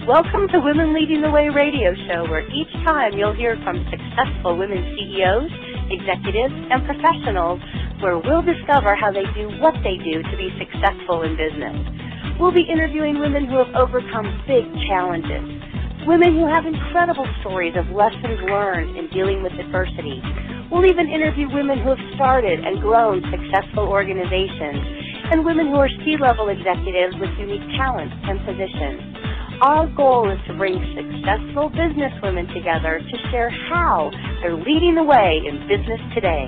Welcome to Women Leading the Way radio show, where each time you'll hear from successful women CEOs, executives, and professionals, where we'll discover how they do what they do to be successful in business. We'll be interviewing women who have overcome big challenges, women who have incredible stories of lessons learned in dealing with adversity. We'll even interview women who have started and grown successful organizations, and women who are C-level executives with unique talents and positions. Our goal is to bring successful business women together to share how they're leading the way in business today.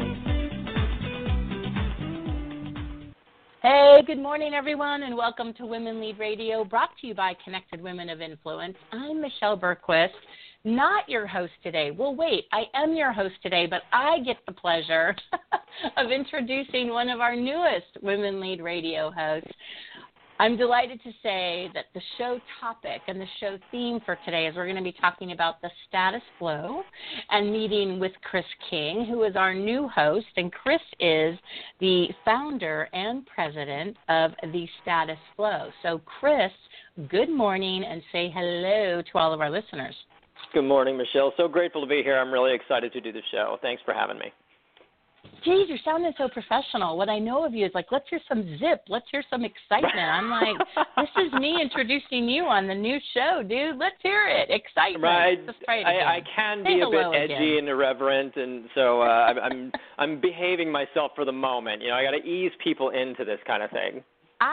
Hey, good morning, everyone, and welcome to Women Lead Radio, brought to you by Connected Women of Influence. I'm Michelle Bergquist, not your host today. Well, wait, I am your host today, but I get the pleasure of introducing one of our newest Women Lead Radio hosts. I'm delighted to say that the show topic and the show theme for today is we're going to be talking about the status flow and meeting with Chris King, who is our new host. And Chris is the founder and president of the Status Flow. So, Chris, good morning, and say hello to all of our listeners. Good morning, Michelle. So grateful to be here. I'm really excited to do the show. Thanks for having me. Geez, you're sounding so professional. What I know of you is like, let's hear some zip. Let's hear some excitement. I'm like, this is me introducing you on the new show, dude. Let's hear it. Excitement. Right. Let's try it again. I can be a bit edgy and irreverent, and so I'm behaving myself for the moment. You know, I got to ease people into this kind of thing.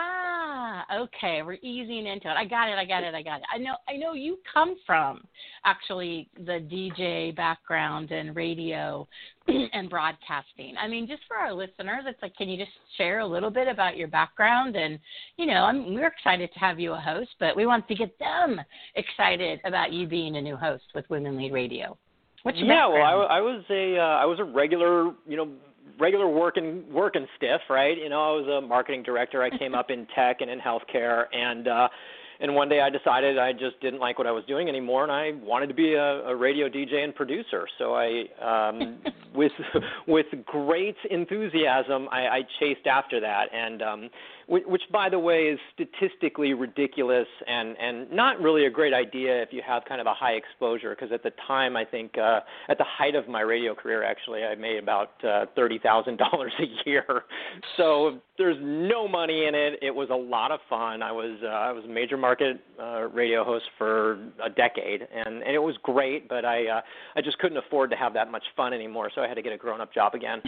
Okay. We're easing into it. I got it. I know you come from actually the DJ background and radio and broadcasting. I mean, just for our listeners, it's like, can you just share a little bit about your background? And, you know, we're excited to have you a host, but we want to get them excited about you being a new host with Women Lead Radio. What's your background? Well, I was a regular, regular working stiff, right? You know, I was a marketing director. I came up in tech and in healthcare, and one day I decided I just didn't like what I was doing anymore, and I wanted to be a radio DJ and producer. So I, with great enthusiasm, I chased after that, and which, by the way, is statistically ridiculous and not really a great idea if you have kind of a high exposure, because at the time, I think, at the height of my radio career, actually, I made about $30,000 a year. So there's no money in it. It was a lot of fun. I was a major market radio host for a decade, and it was great, but I just couldn't afford to have that much fun anymore, so I had to get a grown-up job again.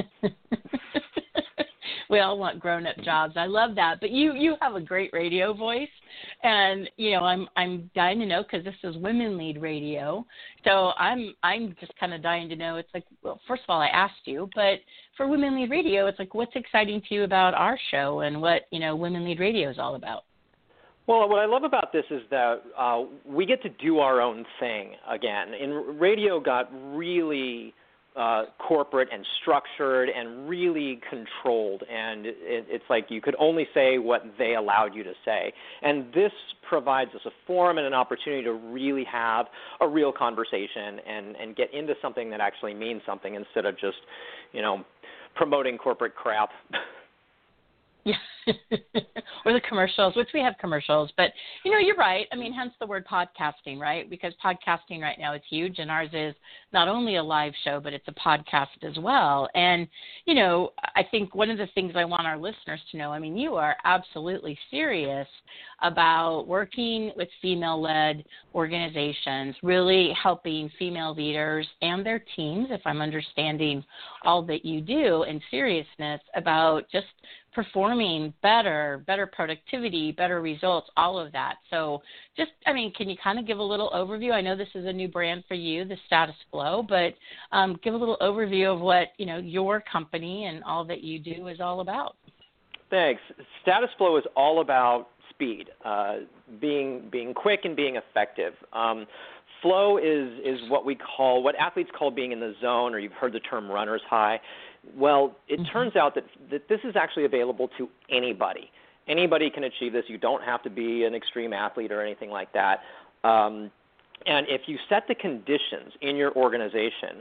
We all want grown-up jobs. I love that. But you have a great radio voice, and you know I'm dying to know, because this is Women Lead Radio. So I'm just kind of dying to know. It's like, well, first of all, I asked you, but for Women Lead Radio, it's like, what's exciting to you about our show and what Women Lead Radio is all about? Well, what I love about this is that we get to do our own thing again. And radio got really corporate and structured and really controlled, and it's like you could only say what they allowed you to say. And this provides us a forum and an opportunity to really have a real conversation and get into something that actually means something, instead of just, promoting corporate crap. Yeah, or the commercials, which we have commercials. But, you're right. I mean, hence the word podcasting, right? Because podcasting right now is huge, and ours is not only a live show, but it's a podcast as well. And, I think one of the things I want our listeners to know, I mean, you are absolutely serious about working with female-led organizations, really helping female leaders and their teams, if I'm understanding all that you do in seriousness, about just performing better productivity, better results, all of that. So can you kind of give a little overview? I know this is a new brand for you, the Status Flow, but give a little overview of what, your company and all that you do is all about. Thanks. Status Flow is all about speed, being quick and being effective. Flow is what athletes call being in the zone, or you've heard the term runner's high. Well, it turns out that this is actually available to anybody. Anybody can achieve this. You don't have to be an extreme athlete or anything like that. And if you set the conditions in your organization,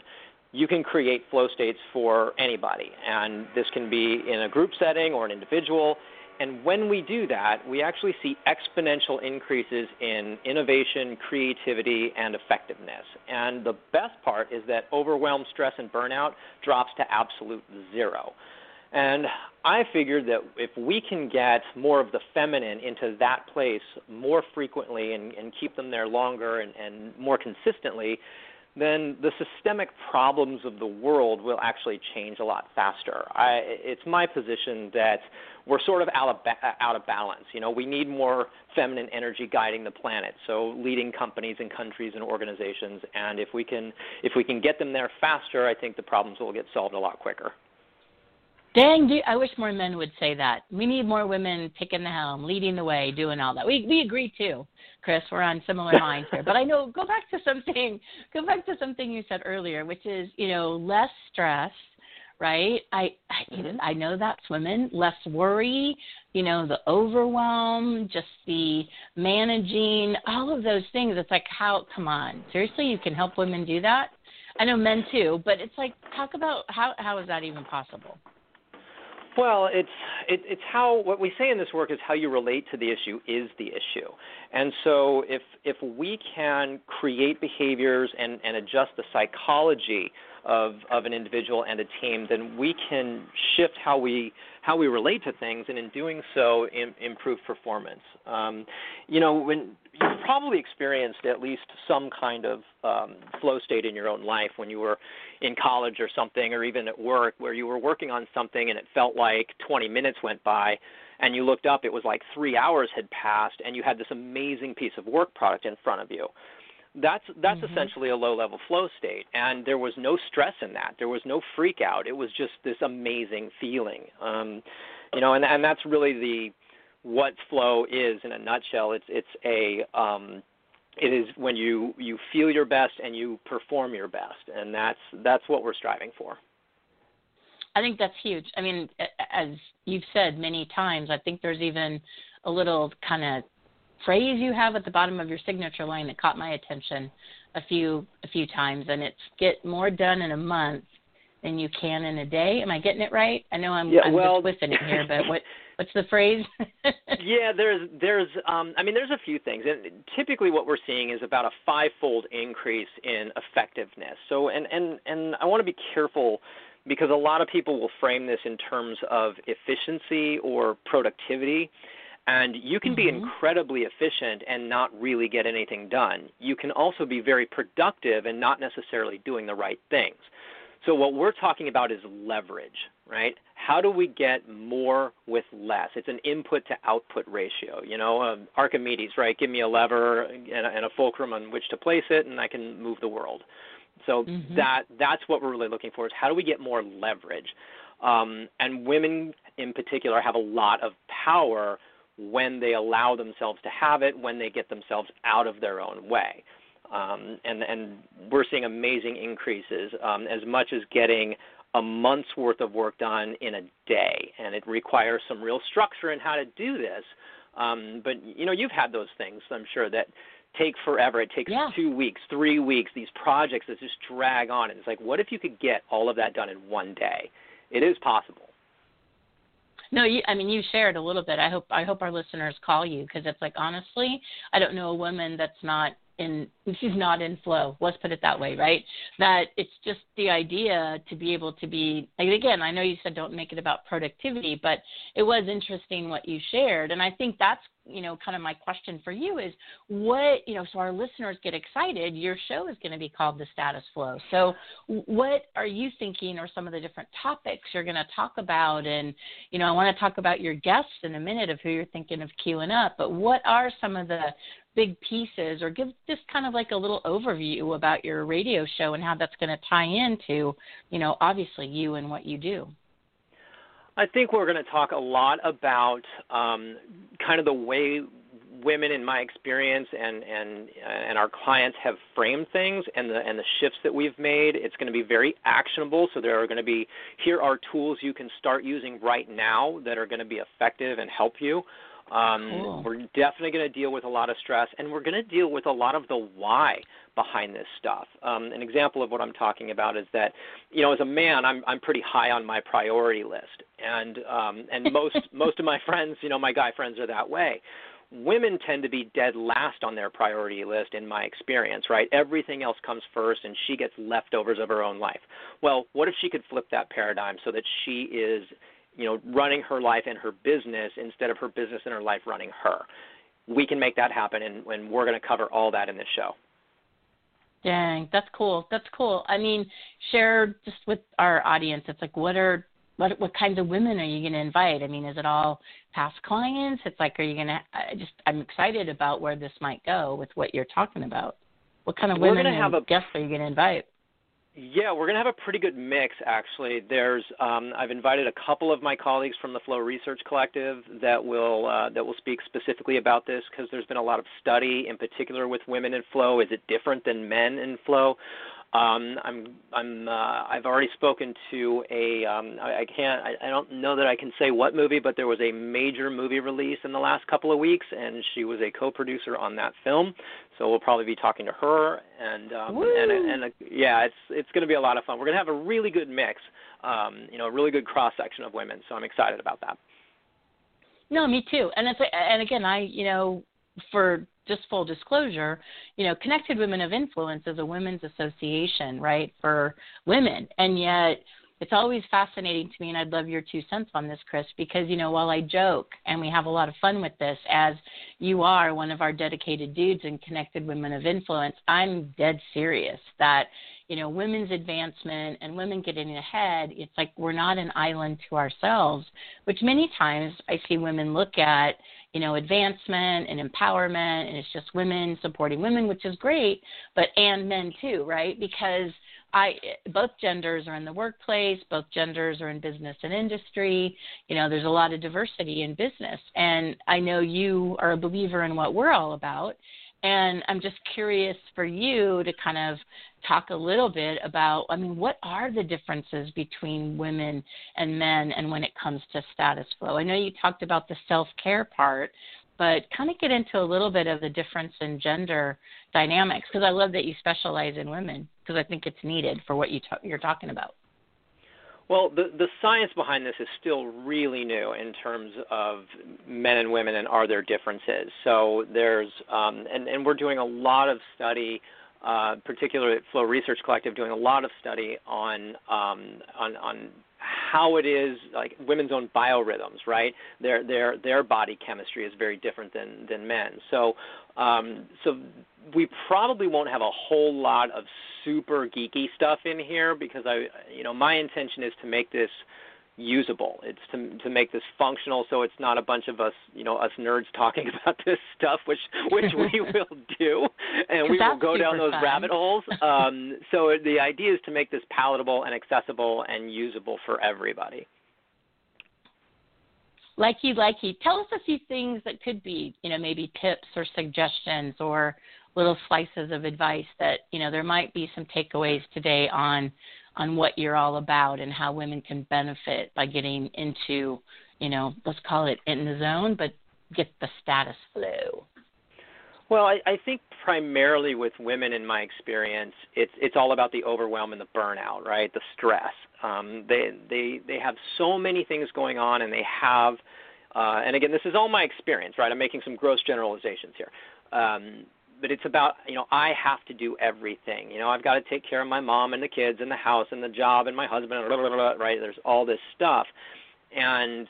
you can create flow states for anybody. And this can be in a group setting or an individual. And when we do that, we actually see exponential increases in innovation, creativity, and effectiveness. And the best part is that overwhelm, stress, and burnout drops to absolute zero. And I figured that if we can get more of the feminine into that place more frequently and keep them there longer and more consistently, then the systemic problems of the world will actually change a lot faster. It's my position that we're sort of out of balance. You know, we need more feminine energy guiding the planet, so leading companies and countries and organizations. And if we can get them there faster, I think the problems will get solved a lot quicker. Dang, I wish more men would say that. We need more women taking the helm, leading the way, doing all that. We agree too, Chris. We're on similar minds here. But I know, go back to something you said earlier, which is, you know, less stress, right? I know that's women, less worry, you know, the overwhelm, just the managing, all of those things. It's like, come on, seriously, you can help women do that? I know men too, but it's like, talk about how is that even possible? Well, it's how what we say in this work is how you relate to the issue is the issue. And so if we can create behaviors and adjust the psychology of an individual and a team, then we can shift how we relate to things, and in doing so, improve performance. You know, when you've probably experienced at least some kind of flow state in your own life when you were in college or something, or even at work, where you were working on something and it felt like 20 minutes went by, and you looked up, it was like 3 hours had passed, and you had this amazing piece of work product in front of you. That's essentially a low-level flow state, and there was no stress in that. There was no freak out. It was just this amazing feeling. You know, and that's really what flow is in a nutshell. It is when you feel your best and you perform your best, and that's what we're striving for. I think that's huge. I mean, as you've said many times, I think there's even a little kind of phrase you have at the bottom of your signature line that caught my attention a few times, and it's get more done in a month than you can in a day. Am I getting it right? I know I'm just twisting it here, but what's the phrase? Yeah, there's a few things, and typically what we're seeing is about a 5-fold increase in effectiveness. So, and I want to be careful, because a lot of people will frame this in terms of efficiency or productivity. And you can be incredibly efficient and not really get anything done. You can also be very productive and not necessarily doing the right things. So what we're talking about is leverage, right? How do we get more with less? It's an input to output ratio. You know, Archimedes, right? Give me a lever and a fulcrum on which to place it, and I can move the world. So that's what we're really looking for, is how do we get more leverage? And women in particular have a lot of power when they allow themselves to have it, when they get themselves out of their own way. And we're seeing amazing increases, as much as getting a month's worth of work done in a day. And it requires some real structure in how to do this. But, you know, you've had those things, I'm sure, that take forever. It takes 2 weeks, 3 weeks, these projects that just drag on. And it's like, what if you could get all of that done in one day? It is possible. No, you shared a little bit. I hope our listeners call you, because it's like, honestly, I don't know a woman she's not in flow. Let's put it that way, right? That it's just the idea to be able to be, again, I know you said don't make it about productivity, but it was interesting what you shared. And I think that's, you know, kind of my question for you is what, you know, so our listeners get excited, your show is going to be called The Status Flow. So what are you thinking are some of the different topics you're going to talk about? And, you know, I want to talk about your guests in a minute of who you're thinking of queuing up, but what are some of the big pieces, or give just kind of like a little overview about your radio show and how that's going to tie into, you know, obviously you and what you do? I think we're going to talk a lot about kind of the way women in my experience and our clients have framed things and the shifts that we've made, it's going to be very actionable. So there are going to be, here are tools you can start using right now that are going to be effective and help you. Cool. We're definitely going to deal with a lot of stress, and we're going to deal with a lot of the why behind this stuff. An example of what I'm talking about is that, as a man, I'm pretty high on my priority list, and most of my friends, my guy friends are that way. Women tend to be dead last on their priority list, in my experience, right? Everything else comes first, and she gets leftovers of her own life. Well, what if she could flip that paradigm so that she is running her life and her business instead of her business and her life running her? We can make that happen, and we're going to cover all that in this show. Dang, that's cool. That's cool. I mean, share just with our audience. It's like, what kinds of women are you going to invite? I mean, is it all past clients? It's like, are you going to? I'm excited about where this might go with what you're talking about. What kind of women and guests are you going to invite? Yeah, we're going to have a pretty good mix, actually. There's, I've invited a couple of my colleagues from the Flow Research Collective that will speak specifically about this, because there's been a lot of study, in particular with women in flow. Is it different than men in flow? I've already spoken to I don't know that I can say what movie, but there was a major movie release in the last couple of weeks, and she was a co-producer on that film. So we'll probably be talking to her, and yeah, it's going to be a lot of fun. We're going to have a really good mix, a really good cross section of women. So I'm excited about that. No, me too. And again, for just full disclosure, Connected Women of Influence is a women's association, right, for women. And yet it's always fascinating to me, and I'd love your 2 cents on this, Chris, because, while I joke and we have a lot of fun with this, as you are one of our dedicated dudes in Connected Women of Influence, I'm dead serious that, women's advancement and women getting ahead, it's like we're not an island to ourselves, which many times I see women look at, advancement and empowerment, and it's just women supporting women, which is great, and men too, right? Because both genders are in the workplace, both genders are in business and industry. There's a lot of diversity in business, and I know you are a believer in what we're all about. And I'm just curious for you to kind of talk a little bit about, what are the differences between women and men and when it comes to status flow? I know you talked about the self-care part, but kind of get into a little bit of the difference in gender dynamics, because I love that you specialize in women, because I think it's needed for what you're talking about. Well, the science behind this is still really new in terms of men and women and are there differences. So there's, and we're doing a lot of study, particularly at Flow Research Collective, doing a lot of study on how it is, like women's own biorhythms, right? Their body chemistry is very different than men. So we probably won't have a whole lot of super geeky stuff in here, because my intention is to make this usable. It's to make this functional, so it's not a bunch of us, us nerds talking about this stuff, which we will do, and we will go down those rabbit holes. So the idea is to make this palatable and accessible and usable for everybody. Likey. Tell us a few things that could be, maybe tips or suggestions or little slices of advice that, there might be some takeaways today on what you're all about and how women can benefit by getting into, let's call it in the zone, but get the status flow. Well, I think primarily with women, in my experience, it's all about the overwhelm and the burnout, right? The stress. They have so many things going on, and they have, and again, this is all my experience, right? I'm making some gross generalizations here. But it's about, I have to do everything. I've got to take care of my mom and the kids and the house and the job and my husband, and blah, blah, blah, right? There's all this stuff. And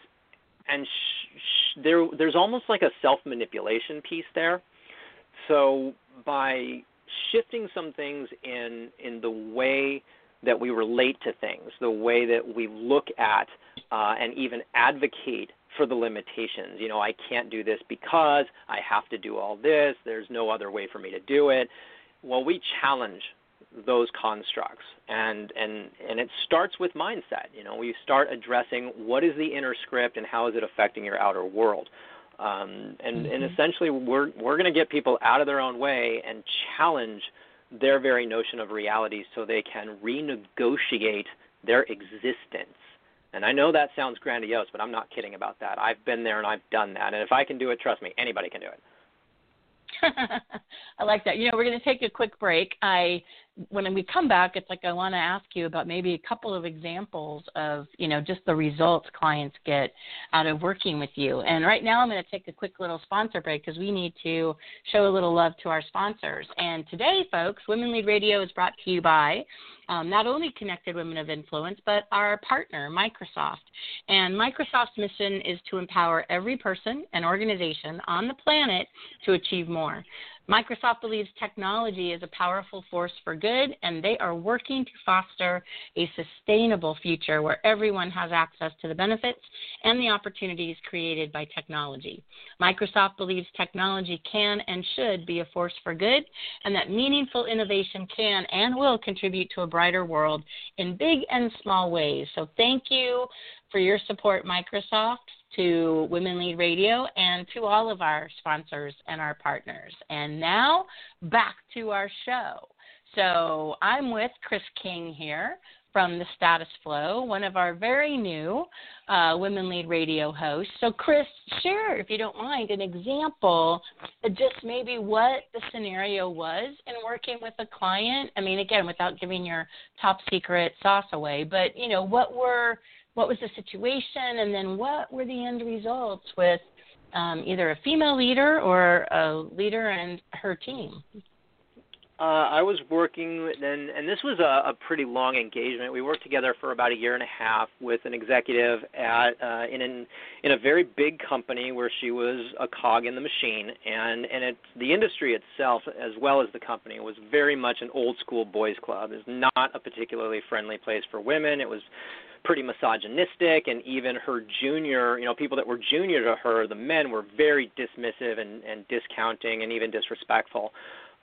there's almost like a self-manipulation piece there. So by shifting some things in the way that we relate to things, the way that we look at and even advocate for the limitations. I can't do this because I have to do all this. There's no other way for me to do it. Well, we challenge those constructs, and it starts with mindset. We start addressing what is the inner script and how is it affecting your outer world. And essentially we're going to get people out of their own way and challenge their very notion of reality so they can renegotiate their existence. And I know that sounds grandiose, but I'm not kidding about that. I've been there and I've done that. And if I can do it, trust me, anybody can do it. I like that. We're going to take a quick break. When we come back, it's like I want to ask you about maybe a couple of examples of, just the results clients get out of working with you. And right now I'm going to take a quick little sponsor break because we need to show a little love to our sponsors. And today, folks, Women Lead Radio is brought to you by not only Connected Women of Influence, but our partner, Microsoft. And Microsoft's mission is to empower every person and organization on the planet to achieve more. Microsoft believes technology is a powerful force for good, and they are working to foster a sustainable future where everyone has access to the benefits and the opportunities created by technology. Microsoft believes technology can and should be a force for good, and that meaningful innovation can and will contribute to a brighter world in big and small ways. So thank you for your support, Microsoft, to Women Lead Radio, and to all of our sponsors and our partners. And now, back to our show. So I'm with Chris King here from the Status Flow, one of our very new Women Lead Radio hosts. So Chris, share, if you don't mind, an example of just maybe what the scenario was in working with a client. I mean, again, without giving your top secret sauce away, but, what was the situation, and then what were the end results with either a female leader or a leader and her team? I was working, and this was a pretty long engagement. We worked together for about a year and a half with an executive in a very big company where she was a cog in the machine, and the industry itself, as well as the company, was very much an old school boys club. It's not a particularly friendly place for women. It was pretty misogynistic, and even her junior, people that were junior to her, the men were very dismissive and discounting and even disrespectful.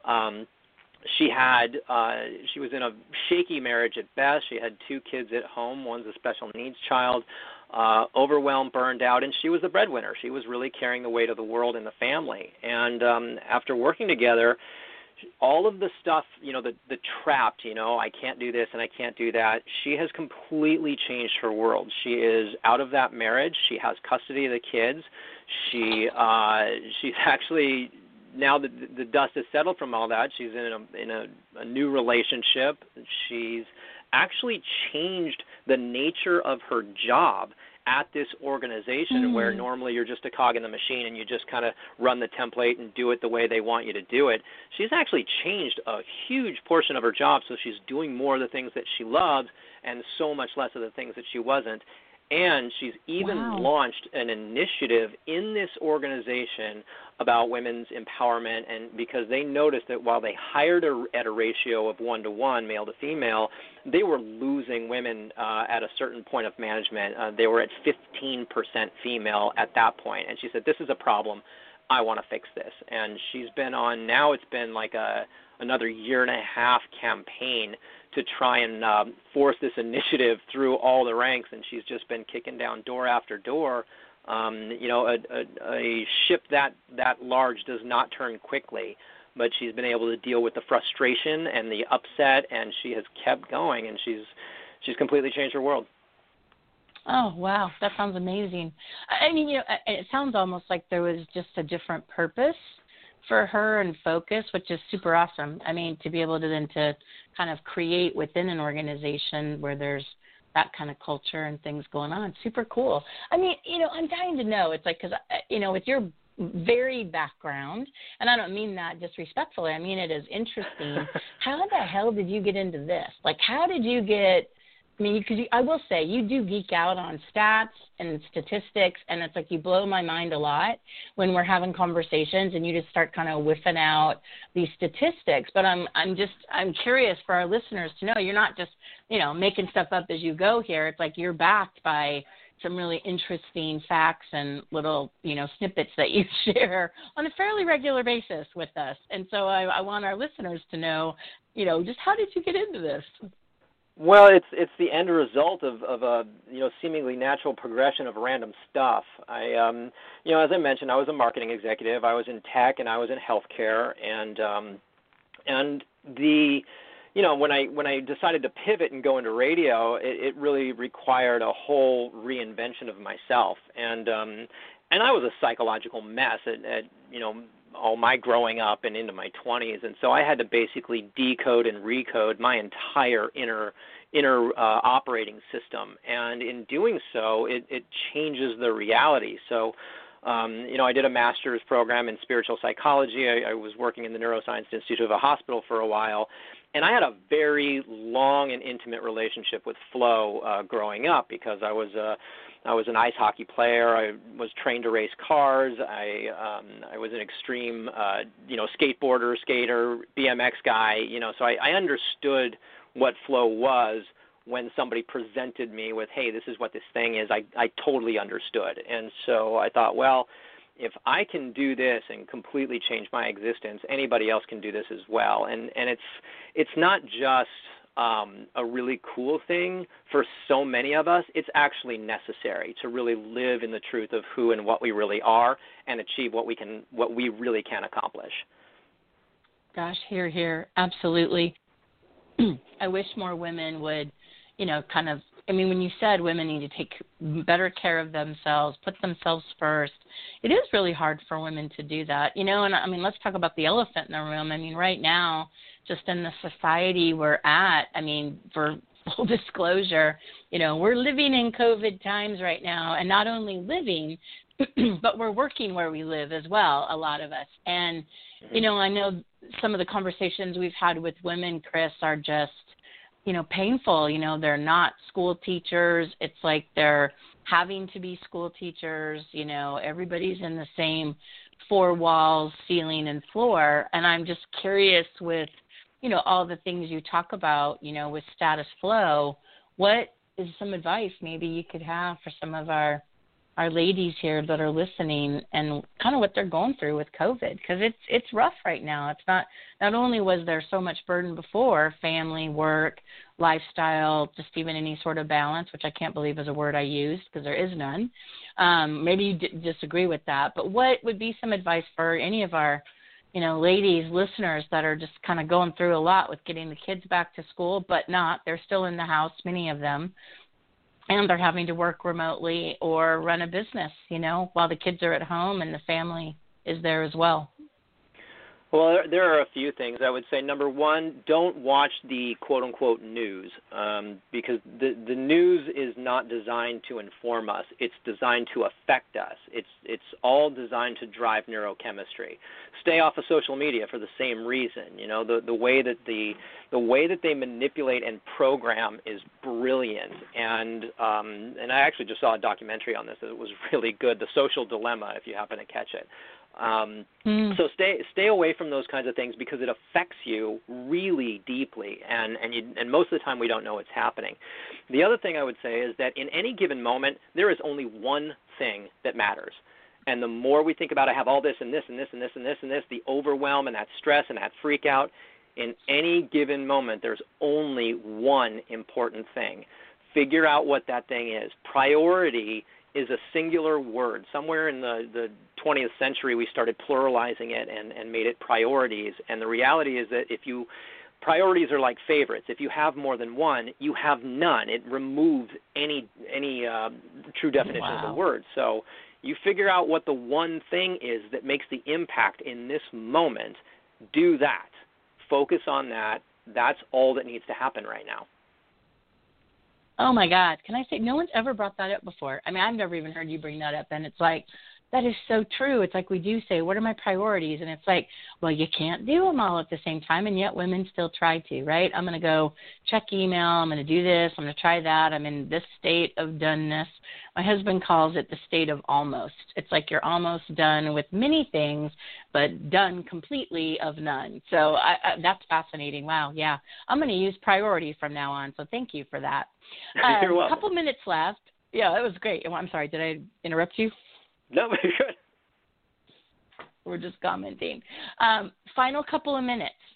She was in a shaky marriage at best. She had 2 kids at home. One's a special needs child, overwhelmed, burned out, and she was the breadwinner. She was really carrying the weight of the world in the family. And after working together, all of the stuff, the trapped, I can't do this and I can't do that, she has completely changed her world. She is out of that marriage. She has custody of the kids. She's actually, now that the dust has settled from all that, she's in a new relationship. She's actually changed the nature of her job at this organization where normally you're just a cog in the machine and you just kind of run the template and do it the way they want you to do it. She's actually changed a huge portion of her job, so she's doing more of the things that she loves and so much less of the things that she wasn't. And she's even launched an initiative in this organization about women's empowerment, and because they noticed that while they hired at a ratio of 1-to-1, male to female, they were losing women at a certain point of management. They were at 15% female at that point. And she said, this is a problem. I want to fix this. And she's been on, now it's been like another year-and-a-half campaign to try and force this initiative through all the ranks, and she's just been kicking down door after door. A ship that large does not turn quickly, but she's been able to deal with the frustration and the upset, and she has kept going, and she's completely changed her world. Oh, wow. That sounds amazing. I mean, it sounds almost like there was just a different purpose for her and focus, which is super awesome. I mean, to be able to then to kind of create within an organization where there's that kind of culture and things going on. Super cool. I mean, I'm dying to know. It's like, because, with your varied background, and I don't mean that disrespectfully, I mean it is interesting. How the hell did you get into this? Like, how did you get, because I will say you do geek out on stats and statistics, and it's like you blow my mind a lot when we're having conversations and you just start kind of whiffing out these statistics. But I'm curious for our listeners to know you're not just, making stuff up as you go here. It's like you're backed by some really interesting facts and little, snippets that you share on a fairly regular basis with us. And so I want our listeners to know, just how did you get into this? Well, it's the end result of a seemingly natural progression of random stuff. As I mentioned, I was a marketing executive. I was in tech and I was in healthcare, and the when I decided to pivot and go into radio, it really required a whole reinvention of myself, and I was a psychological mess at all my growing up and into my 20s, and so I had to basically decode and recode my entire inner operating system, and in doing so, it changes the reality. So, I did a master's program in spiritual psychology. I was working in the Neuroscience Institute of a hospital for a while, and I had a very long and intimate relationship with flow growing up because I was an ice hockey player. I was trained to race cars. I was an extreme, skateboarder, skater, BMX guy. So I understood what flow was when somebody presented me with, hey, this is what this thing is. I totally understood. And so I thought, well, if I can do this and completely change my existence, anybody else can do this as well. And it's not just a really cool thing for so many of us. It's actually necessary to really live in the truth of who and what we really are and achieve what we really can accomplish. Gosh, hear, absolutely. I wish more women would, when you said women need to take better care of themselves, put themselves first, it is really hard for women to do that, and let's talk about the elephant in the room. Right now, just in the society we're at, for full disclosure, we're living in COVID times right now, and not only living, but we're working where we live as well, a lot of us. And, I know some of the conversations we've had with women, Chris, are just, painful. They're not school teachers. It's like they're having to be school teachers. Everybody's in the same four walls, ceiling and floor. And I'm just curious with, all the things you talk about, with status flow, what is some advice maybe you could have for some of our ladies here that are listening and kind of what they're going through with COVID? Because it's rough right now. It's not only was there so much burden before, family, work, lifestyle, just even any sort of balance, which I can't believe is a word I used because there is none. Maybe you disagree with that, but what would be some advice for any of our ladies, listeners that are just kind of going through a lot with getting the kids back to school, but they're still in the house, many of them, and they're having to work remotely or run a business, while the kids are at home and the family is there as well? Well, there are a few things. I would say, number one, don't watch the quote-unquote news because the news is not designed to inform us. It's designed to affect us. It's all designed to drive neurochemistry. Stay off of social media for the same reason. The way that they manipulate and program is brilliant. And I actually just saw a documentary on this that was really good, The Social Dilemma, if you happen to catch it. So stay away from those kinds of things because it affects you really deeply, and most of the time we don't know what's happening. The other thing I would say is that in any given moment, there is only one thing that matters. And the more we think about I have all this and this and this and this and this and this, the overwhelm and that stress and that freak out, in any given moment, there's only one important thing. Figure out what that thing is. Priority is a singular word. Somewhere in the 20th century, we started pluralizing it and made it priorities. And the reality is that priorities are like favorites. If you have more than one, you have none. It removes any true definition of the word. So you figure out what the one thing is that makes the impact in this moment. Do that. Focus on that. That's all that needs to happen right now. Oh, my God. Can I say, no one's ever brought that up before. I've never even heard you bring that up. And it's like, that is so true. It's like we do say, what are my priorities? And it's like, well, you can't do them all at the same time, and yet women still try to, right? I'm going to go check email. I'm going to do this. I'm going to try that. I'm in this state of doneness. My husband calls it the state of almost. It's like you're almost done with many things, but done completely of none. So that's fascinating. Wow, yeah. I'm going to use priority from now on, so thank you for that. You're welcome. A couple minutes left. Yeah, that was great. I'm sorry, did I interrupt you? No, you're good. We're just commenting. Final couple of minutes.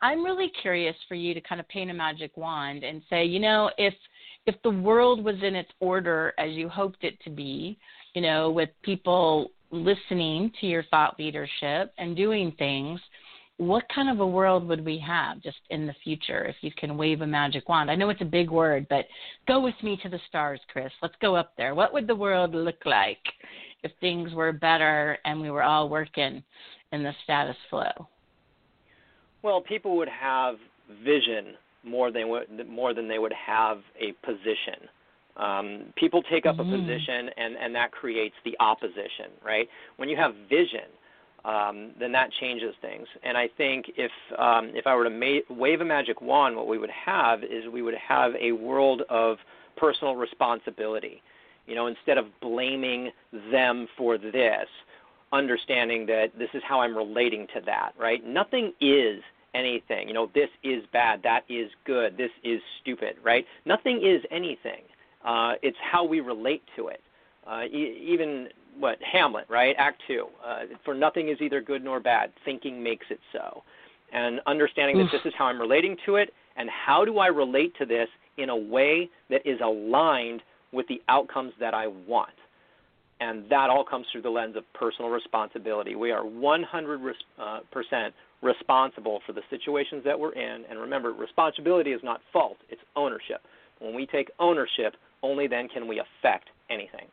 I'm really curious for you to kind of paint a magic wand and say, if the world was in its order as you hoped it to be, with people listening to your thought leadership and doing things, what kind of a world would we have just in the future if you can wave a magic wand? I know it's a big word, but go with me to the stars, Chris. Let's go up there. What would the world look like if things were better and we were all working in the status flow? Well, people would have vision more than they would have a position. People take up a position, and that creates the opposition, right? When you have vision, then that changes things. And I think if I were to wave a magic wand, what we would have is we would have a world of personal responsibility. Instead of blaming them for this, understanding that this is how I'm relating to that, right? Nothing is anything. This is bad, that is good, this is stupid, right? Nothing is anything. It's how we relate to it. Even Hamlet, right? Act 2. For nothing is either good nor bad. Thinking makes it so. And understanding that this is how I'm relating to it, and how do I relate to this in a way that is aligned with the outcomes that I want. And that all comes through the lens of personal responsibility. We are 100% responsible for the situations that we're in. And remember, responsibility is not fault, it's ownership. When we take ownership, only then can we affect anything.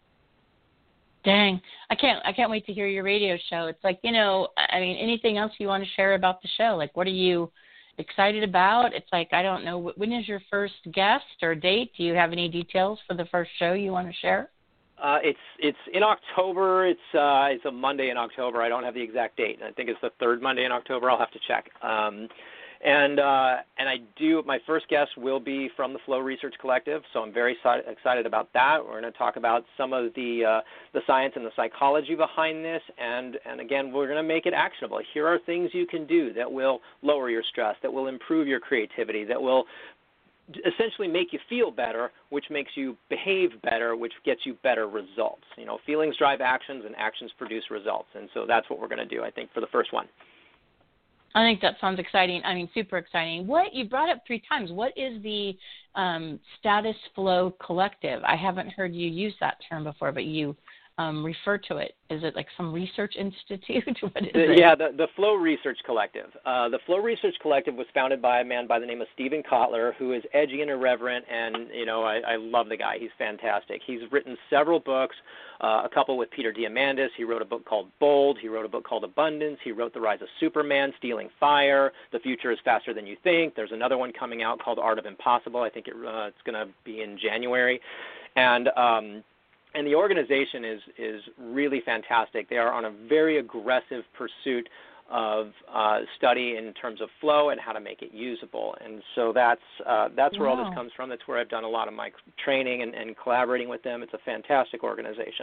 Dang, I can't wait to hear your radio show. It's like, anything else you want to share about the show? Like, what are you excited about? It's like, I don't know, when is your first guest or date? Do you have any details for the first show you want to share? It's in October. It's a Monday in October. I don't have the exact date. I think it's the third Monday in October. I'll have to check. And I do. My first guest will be from the Flow Research Collective, so I'm very excited about that. We're going to talk about some of the science and the psychology behind this, and again, we're going to make it actionable. Here are things you can do that will lower your stress, that will improve your creativity, that will essentially make you feel better, which makes you behave better, which gets you better results. Feelings drive actions, and actions produce results, and so that's what we're going to do, I think, for the first one. I think that sounds exciting. I mean, super exciting. You brought up 3 times. What is the Status Flow Collective? I haven't heard you use that term before, but you refer to it. Is it like some research institute? What is it? Yeah, the Flow Research Collective. The Flow Research Collective was founded by a man by the name of Steven Kotler, who is edgy and irreverent, and I love the guy. He's fantastic. He's written several books, a couple with Peter Diamandis. He wrote a book called Bold. He wrote a book called Abundance. He wrote The Rise of Superman, Stealing Fire, The Future is Faster Than You Think. There's another one coming out called Art of Impossible. I think it's going to be in January. And the organization is really fantastic. They are on a very aggressive pursuit of study in terms of flow and how to make it usable. And so that's where all this comes from. That's where I've done a lot of my training and collaborating with them. It's a fantastic organization.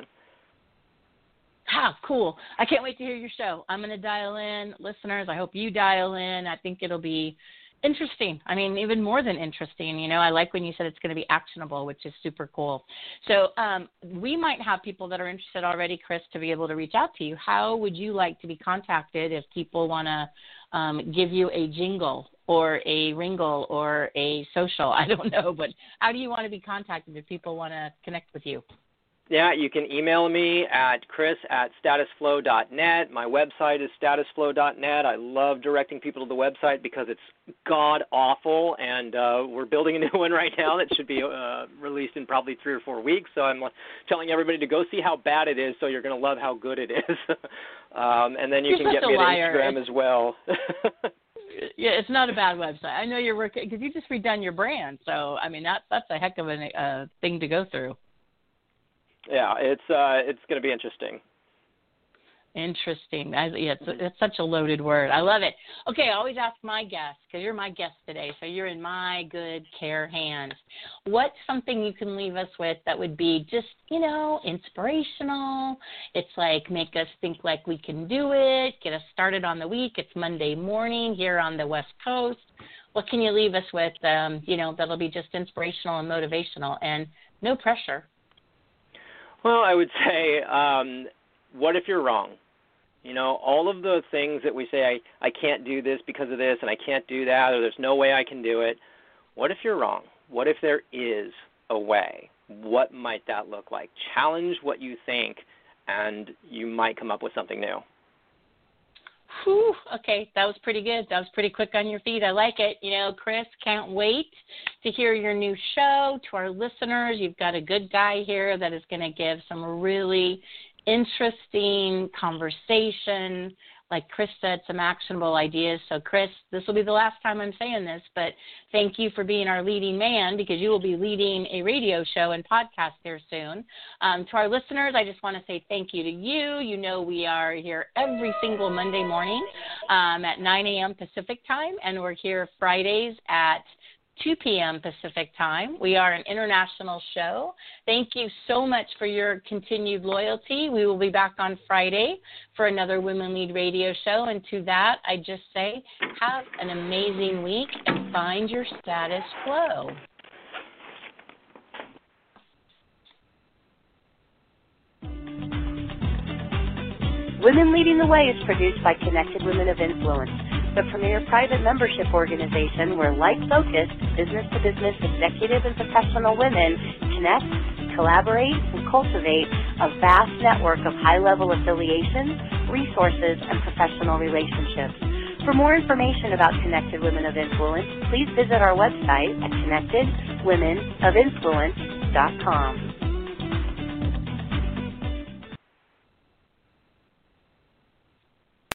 Cool. I can't wait to hear your show. I'm going to dial in. Listeners, I hope you dial in. I think it'll be interesting. I mean, even more than interesting. I like when you said it's going to be actionable, which is super cool. So we might have people that are interested already, Chris, to be able to reach out to you. How would you like to be contacted if people want to give you a jingle or a ringle or a social? I don't know, but how do you want to be contacted if people want to connect with you? Yeah, you can email me at chris@statusflow.net. My website is statusflow.net. I love directing people to the website because it's god-awful, and we're building a new one right now that should be released in probably 3 or 4 weeks. So I'm telling everybody to go see how bad it is, so you're going to love how good it is. And then you can get me on Instagram as well. Yeah, it's not a bad website. I know you're working because you just redone your brand. So, I mean, that's a heck of a thing to go through. Yeah, it's going to be interesting. Interesting. It's such a loaded word. I love it. Okay, I always ask my guests, because you're my guest today, so you're in my good care hands. What's something you can leave us with that would be just, inspirational? It's like make us think like we can do it, get us started on the week. It's Monday morning here on the West Coast. What can you leave us with, that'll be just inspirational and motivational and no pressure? Well, I would say, what if you're wrong? You know, all of the things that we say, I can't do this because of this, and I can't do that, or there's no way I can do it. What if you're wrong? What if there is a way? What might that look like? Challenge what you think, and you might come up with something new. Whew, okay, that was pretty good. That was pretty quick on your feet. I like it. You know, Chris, can't wait to hear your new show. To our listeners, you've got a good guy here that is going to give some really interesting conversation. Like Chris said, some actionable ideas. So, Chris, this will be the last time I'm saying this, but thank you for being our leading man, because you will be leading a radio show and podcast here soon. To our listeners, I just want to say thank you to you. You know, we are here every single Monday morning at 9 a.m. Pacific time, and we're here Fridays at 2 p.m. Pacific time. We are an international show. Thank you so much for your continued loyalty. We will be back on Friday for another Women Lead Radio show. And to that, I just say, have an amazing week and find your status quo. Women Leading the Way is produced by Connected Women of Influence, the premier private membership organization where like-focused, business-to-business executive and professional women connect, collaborate, and cultivate a vast network of high-level affiliations, resources, and professional relationships. For more information about Connected Women of Influence, please visit our website at connectedwomenofinfluence.com.